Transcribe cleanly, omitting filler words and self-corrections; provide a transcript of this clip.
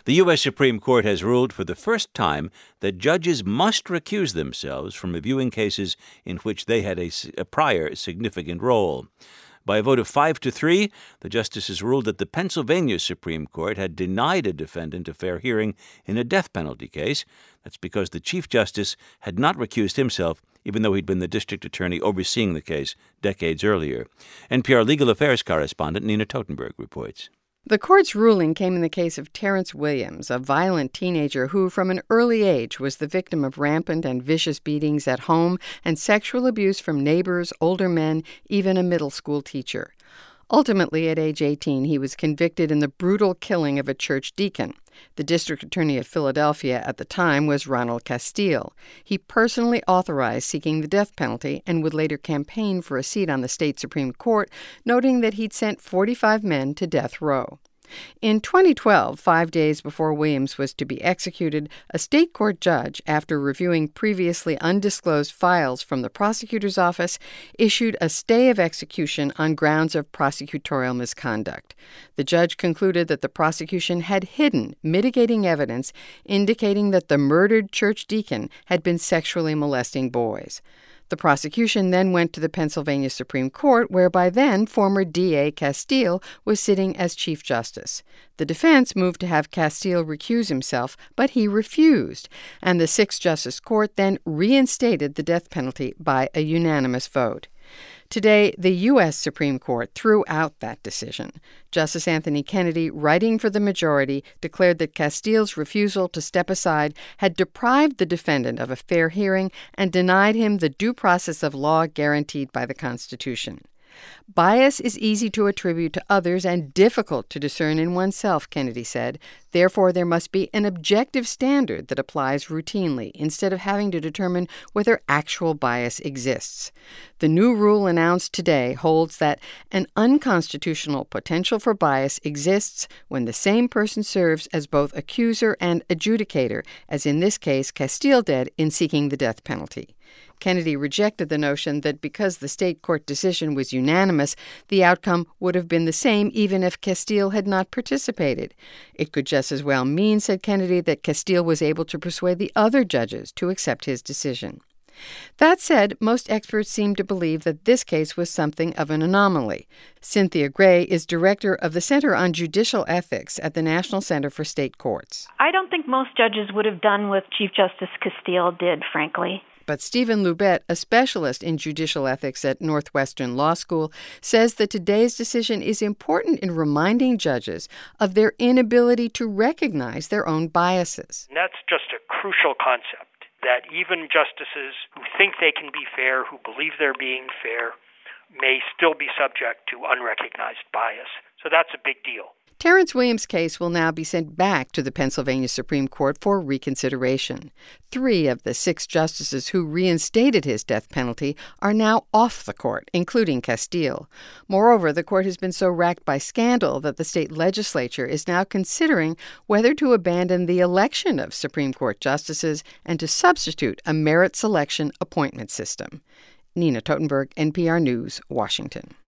The U.S. Supreme Court has ruled for the first time that judges must recuse themselves from reviewing cases in which they had a prior significant role. By a vote of 5-3, the justices ruled that the Pennsylvania Supreme Court had denied a defendant a fair hearing in a death penalty case. That's because the Chief Justice had not recused himself, even though he'd been the district attorney overseeing the case decades earlier. NPR legal affairs correspondent Nina Totenberg reports. The court's ruling came in the case of Terrence Williams, a violent teenager who, from an early age, was the victim of rampant and vicious beatings at home and sexual abuse from neighbors, older men, even a middle school teacher. Ultimately, at age 18, he was convicted in the brutal killing of a church deacon. The district attorney of Philadelphia at the time was Ronald Castile. He personally authorized seeking the death penalty and would later campaign for a seat on the state Supreme Court, noting that he'd sent 45 men to death row. In 2012, 5 days before Williams was to be executed, a state court judge, after reviewing previously undisclosed files from the prosecutor's office, issued a stay of execution on grounds of prosecutorial misconduct. The judge concluded that the prosecution had hidden mitigating evidence indicating that the murdered church deacon had been sexually molesting boys. The prosecution then went to the Pennsylvania Supreme Court, where by then former D.A. Castile was sitting as Chief Justice. The defense moved to have Castile recuse himself, but he refused, and the six-justice court then reinstated the death penalty by a unanimous vote. Today, the U.S. Supreme Court threw out that decision. Justice Anthony Kennedy, writing for the majority, declared that Castile's refusal to step aside had deprived the defendant of a fair hearing and denied him the due process of law guaranteed by the Constitution. Bias is easy to attribute to others and difficult to discern in oneself, Kennedy said. Therefore, there must be an objective standard that applies routinely instead of having to determine whether actual bias exists. The new rule announced today holds that an unconstitutional potential for bias exists when the same person serves as both accuser and adjudicator, as in this case Castile did in seeking the death penalty. Kennedy rejected the notion that because the state court decision was unanimous, the outcome would have been the same even if Castile had not participated. It could just as well mean, said Kennedy, that Castile was able to persuade the other judges to accept his decision. That said, most experts seem to believe that this case was something of an anomaly. Cynthia Gray is director of the Center on Judicial Ethics at the National Center for State Courts. I don't think most judges would have done what Chief Justice Castile did, frankly. But Stephen Lubet, a specialist in judicial ethics at Northwestern Law School, says that today's decision is important in reminding judges of their inability to recognize their own biases. And that's just a crucial concept, that even justices who think they can be fair, who believe they're being fair, may still be subject to unrecognized bias. So that's a big deal. Terrence Williams' case will now be sent back to the Pennsylvania Supreme Court for reconsideration. 3 of the 6 justices who reinstated his death penalty are now off the court, including Castile. Moreover, the court has been so racked by scandal that the state legislature is now considering whether to abandon the election of Supreme Court justices and to substitute a merit selection appointment system. Nina Totenberg, NPR News, Washington.